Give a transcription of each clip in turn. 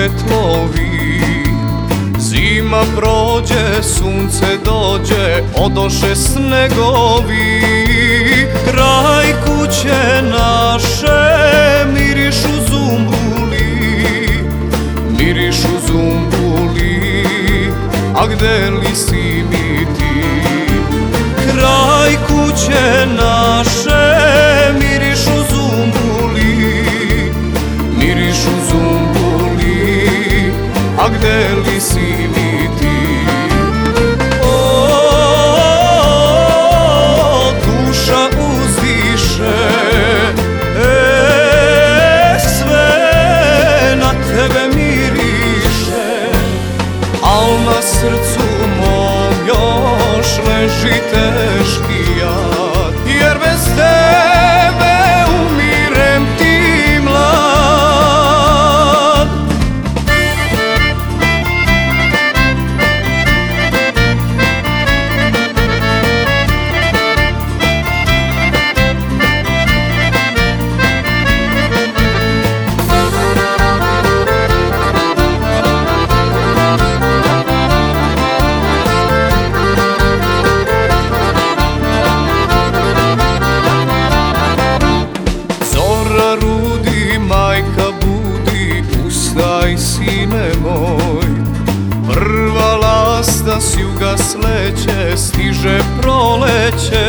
svetlovi. Zima prođe, sunce dođe, odoše snegovi. Kraj kuće naše mirišu zumbuli, mirišu zumbuli, a gde li si mi ti? Kraj kuće naše mirišu zumbuli, mirišu zumbuli, a gde li si mi ti? O, duša uzdiše, sve na tebe miriše, al na srcu mom još leži teški jad, jer bez tebe umirem ti mlad. Majka budi, ustaj sine moj, prva lasta s juga sleće, stiže proleće.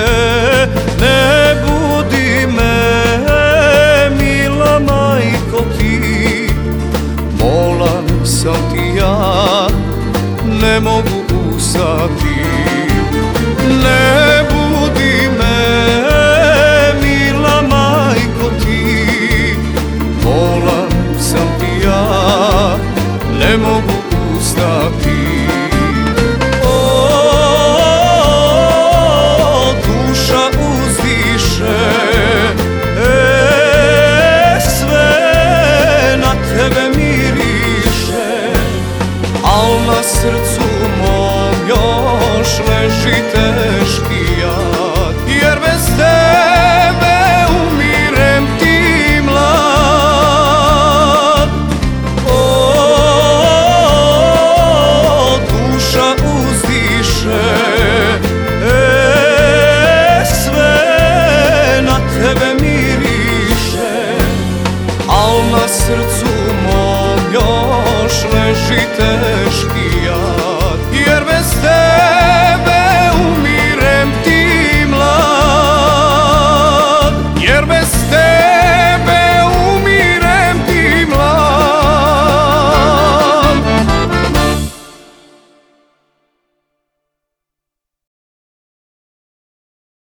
Ne budi me, mila majko ti, bolan sam ti ja, ne mogu ustati. Ne budi me, mila majko ti, bolan sam ti ja, ne mogu ustati. O, duša uzdiše, sve na tebe miriše, al na srcu mom još leži teški